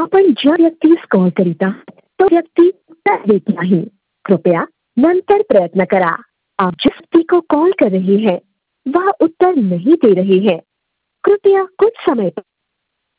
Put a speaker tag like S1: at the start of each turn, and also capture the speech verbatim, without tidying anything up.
S1: आपण ज्या व्यक्तीस कॉल करीत आहात तो व्यक्ती उत्तर देत नाही। कृपया नंतर प्रयत्न करा। आप जिस व्यक्ति को कॉल कर रहे हैं वह उत्तर नहीं दे रहे हैं। कृपया कुछ समय